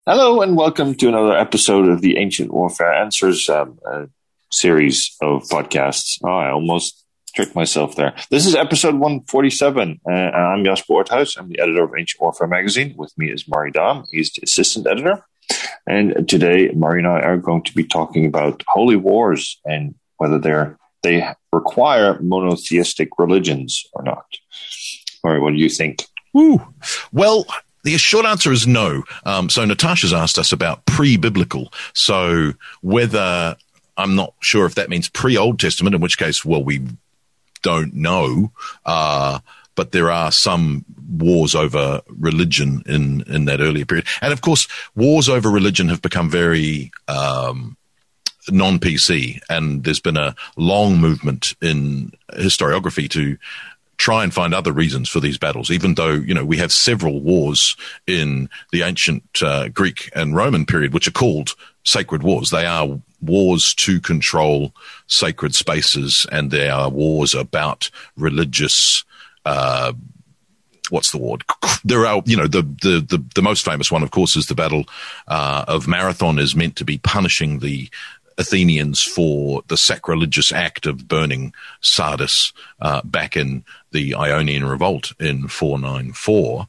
Hello and welcome to another episode of the Ancient Warfare Answers series of podcasts. Oh, I almost tricked myself there. This is episode 147, and I'm Jasper Orthuis. I'm the editor of Ancient Warfare magazine. With me is Murray Dahm. He's the assistant editor. And today, Murray and I are going to be talking about holy wars and whether they require monotheistic religions or not. Murray, what do you think? Well, the short answer is no. So Natasha's asked us about pre-biblical. So whether, I'm not sure if that means pre-Old Testament, in which case, well, we don't know. But there are some wars over religion in that earlier period. And of course, wars over religion have become very non-PC. And there's been a long movement in historiography to try and find other reasons for these battles, even though, we have several wars in the ancient Greek and Roman period, which are called sacred wars. They are wars to control sacred spaces, and they are wars about religious, what's the word? There are, the most famous one, of course, is the Battle of Marathon, is meant to be punishing the Athenians for the sacrilegious act of burning Sardis back in the Ionian Revolt in 494.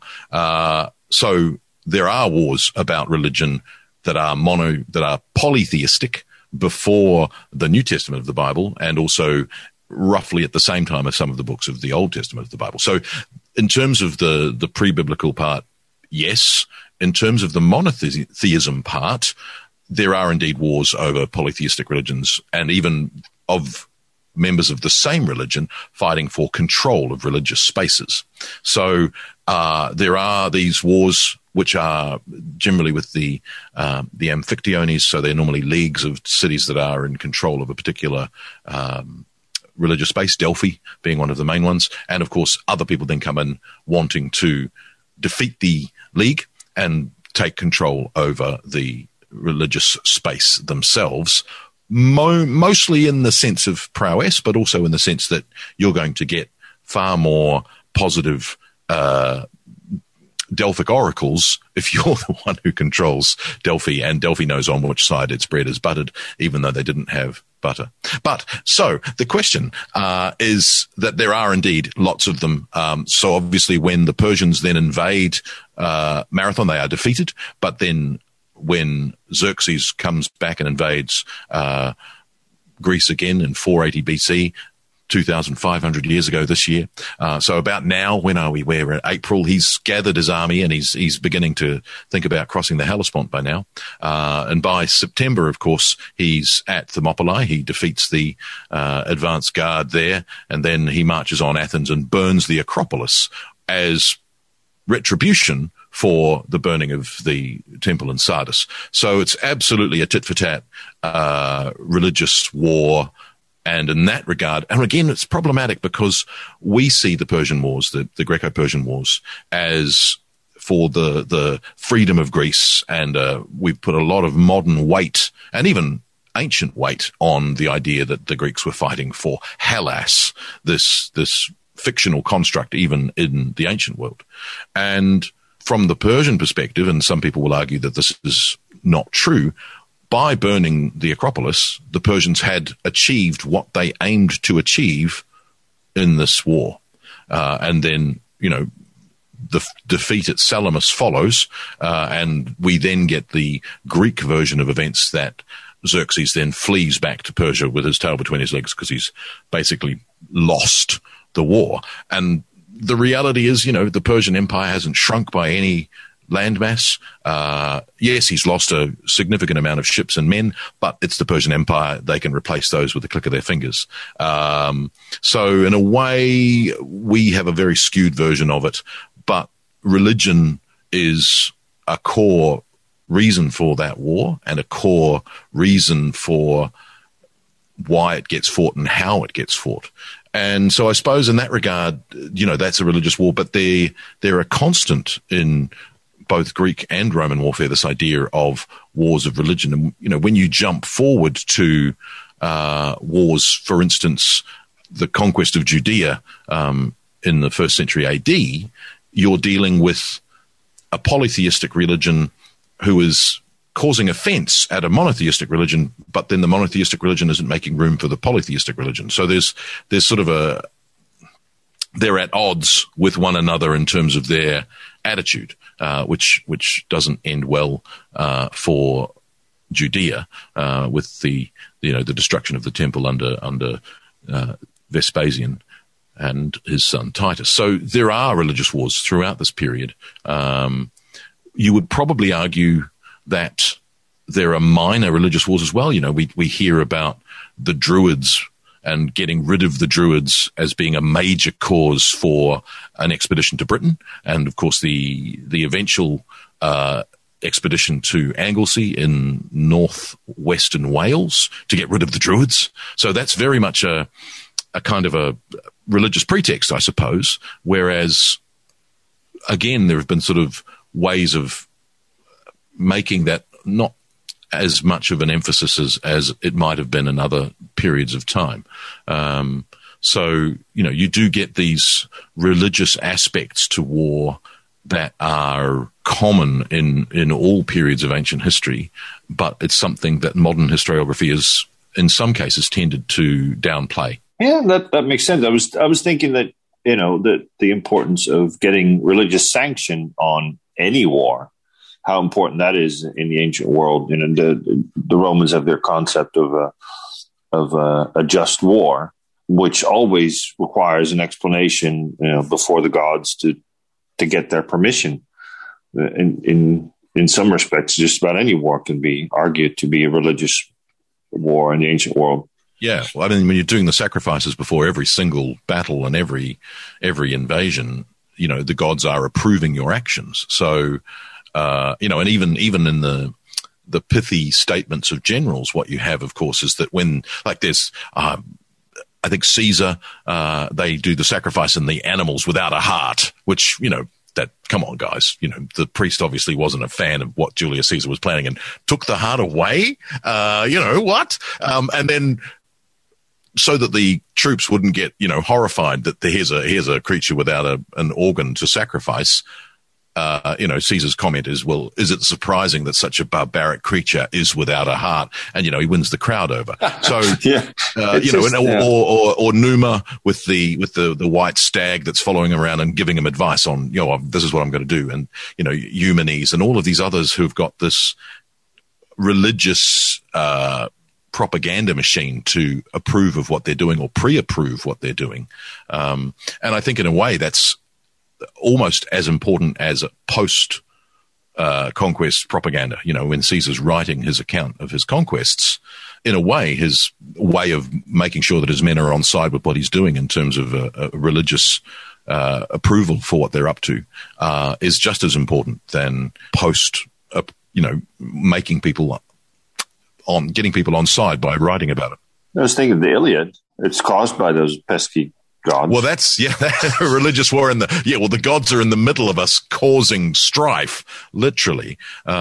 So there are wars about religion that are polytheistic before the New Testament of the Bible, and also roughly at the same time as some of the books of the Old Testament of the Bible. So in terms of the pre-biblical part, yes. In terms of the monotheism part, there are indeed wars over polytheistic religions, and even of members of the same religion fighting for control of religious spaces. So there are these wars which are generally with the Amphictyones, so they're normally leagues of cities that are in control of a particular religious space, Delphi being one of the main ones. And of course, other people then come in wanting to defeat the league and take control over the religious space themselves, mostly in the sense of prowess, but also in the sense that you're going to get far more positive Delphic oracles if you're the one who controls Delphi, and Delphi knows on which side its bread is buttered, even though they didn't have butter. But so the question is that there are indeed lots of them. So obviously when the Persians then invade Marathon, they are defeated, but then when Xerxes comes back and invades Greece again in 480 BC, 2,500 years ago this year. So about now, when are we? We're in April. He's gathered his army and he's beginning to think about crossing the Hellespont by now. And by September, of course, he's at Thermopylae. He defeats the advanced guard there, and then he marches on Athens and burns the Acropolis as retribution for the burning of the temple in Sardis. So it's absolutely a tit-for-tat religious war. And in that regard, and again, it's problematic because we see the Persian Wars, the Greco-Persian Wars, as for the freedom of Greece. And we've put a lot of modern weight and even ancient weight on the idea that the Greeks were fighting for Hellas, this fictional construct even in the ancient world. And from the Persian perspective, and some people will argue that this is not true, by burning the Acropolis, the Persians had achieved what they aimed to achieve in this war. And then, the defeat at Salamis follows, and we then get the Greek version of events that Xerxes then flees back to Persia with his tail between his legs because he's basically lost the war. And the reality is, the Persian Empire hasn't shrunk by any landmass. Yes, he's lost a significant amount of ships and men, but it's the Persian Empire. They can replace those with the click of their fingers. So in a way, we have a very skewed version of it, but religion is a core reason for that war and a core reason for why it gets fought and how it gets fought. And so I suppose in that regard, that's a religious war, but they're a constant in both Greek and Roman warfare, this idea of wars of religion. And, when you jump forward to wars, for instance, the conquest of Judea in the 1st century AD, you're dealing with a polytheistic religion who is causing offense at a monotheistic religion, but then the monotheistic religion isn't making room for the polytheistic religion. So there's sort of they're at odds with one another in terms of their attitude, which doesn't end well for Judea with the destruction of the temple under Vespasian and his son Titus. So there are religious wars throughout this period. You would probably argue that there are minor religious wars as well. We hear about the Druids and getting rid of the Druids as being a major cause for an expedition to Britain, and of course the eventual expedition to Anglesey in northwestern Wales to get rid of the Druids. So that's very much a kind of a religious pretext, I suppose, whereas, again, there have been sort of ways of making that not as much of an emphasis as it might have been in other periods of time. So, you do get these religious aspects to war that are common in all periods of ancient history, but it's something that modern historiography has, in some cases, tended to downplay. Yeah, that makes sense. I was thinking that, that the importance of getting religious sanction on any war, how important that is in the ancient world. The Romans have their concept of a just war, which always requires an explanation, before the gods to get their permission. In some respects, just about any war can be argued to be a religious war in the ancient world. Yeah, well, when you're doing the sacrifices before every single battle and every invasion, the gods are approving your actions. So, and even in the pithy statements of generals, what you have, of course, is that when, like, there's, I think Caesar, they do the sacrifice in the animals without a heart, which, come on, guys, the priest obviously wasn't a fan of what Julius Caesar was planning and took the heart away. What? And then, so that the troops wouldn't get, horrified that here's a creature without an organ to sacrifice. Caesar's comment is, well, is it surprising that such a barbaric creature is without a heart? And, he wins the crowd over. So, or Numa with the white stag that's following around and giving him advice on, this is what I'm going to do. And, Eumenes and all of these others who've got this religious, propaganda machine to approve of what they're doing or pre-approve what they're doing. And I think in a way that's almost as important as a post conquest propaganda. When Caesar's writing his account of his conquests, in a way, his way of making sure that his men are on side with what he's doing in terms of a religious approval for what they're up to is just as important than post, making people getting people on side by writing about it. I was thinking of the Iliad. It's caused by those pesky gods. Well, that's a religious war the gods are in the middle of us causing strife, literally.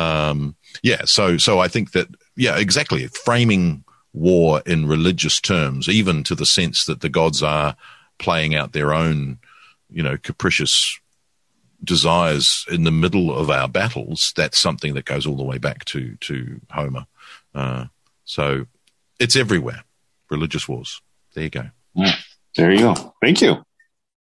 So I think that, exactly. Framing war in religious terms, even to the sense that the gods are playing out their own, capricious desires in the middle of our battles, that's something that goes all the way back to Homer. So it's everywhere. Religious wars. There you go. There you go. Thank you.